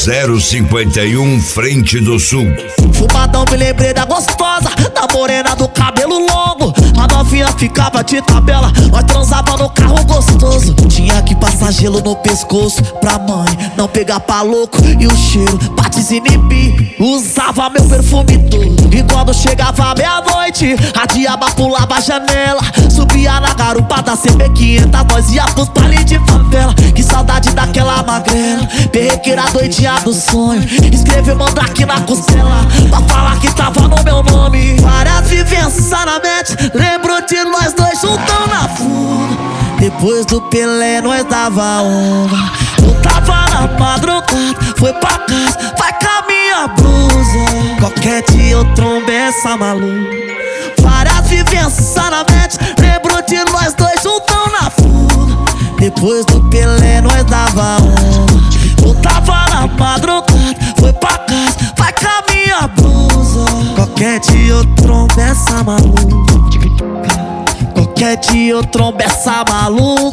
051 Frente do Sul. Fumadão, me lembrei da gostosa, da morena do cabelo longo. A novinha ficava de tabela, nós transava no carro gostoso. Tinha que passar gelo no pescoço pra mãe não pegar pra louco. E o cheiro pra desinibir, usava meu perfume todo. E quando chegava meia-noite, a diaba pulava a janela, subia na garupa da CB500, nós ia pros bailes de favela. Que saudade daquela magrela, perrequeira doidinha do sonho. Escreveu mandrake na costela, pra falar que tava no meu nome. Várias vivências na mente, lembro de nós dois juntão na fuga. Depois do Pelé nós dava onda. Eu tava na madrugada, foi pra casa, vai com a minha blusa. Qualquer dia eu trombo essa maluca. Várias vivências na mente, lembro de nós dois juntão na fuga. Depois do Pelé nós dava onda. Eu tava na madrugada, foi pra casa, vai com a minha blusa. Qualquer dia eu trombo essa maluca. Qualquer dia eu trombo essa maluca.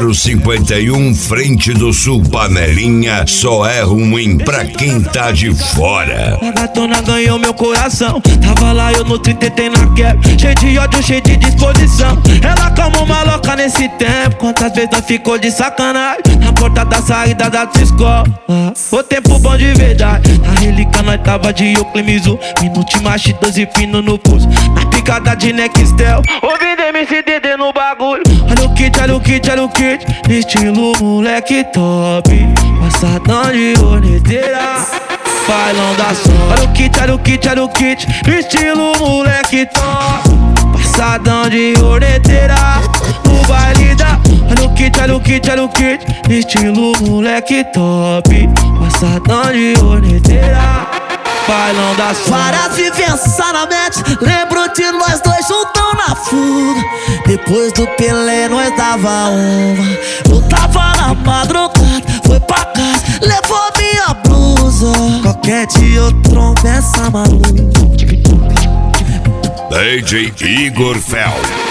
051 Frente do Sul, Panelinha, só é ruim pra quem tá de fora. A gatona ganhou meu coração, tava lá eu no 30 tentei na quebra, cheio de ódio, cheio de disposição. Ela como uma louca nesse tempo, quantas vezes nós ficou de sacanagem na porta da saída da tua escola. O tempo bom de verdade, na relíquia nós tava de Oclemizu, Minuto machi 12 fino no pulso, na picada de Nextel, ouvindo MCDD no bagulho. Olha o kit, olha o kit, olha o kit, estilo moleque top, passadão de horneteira, bailão da sorte. Olha o kit, olha o kit, olha o kit, estilo moleque top, passadão de horneteira, no baile da. Olha o kit, olha o kit, olha o kit, estilo moleque top, passadão de horneteira, bailão da sorte. Várias vivências na mente, lembro de nós dois juntão na fuga. Depois do Pelé nós dava uma. Eu tava na madrugada, foi pra casa, levou minha blusa. Qualquer dia eu trombo essa maluca. DJ Igor Fel.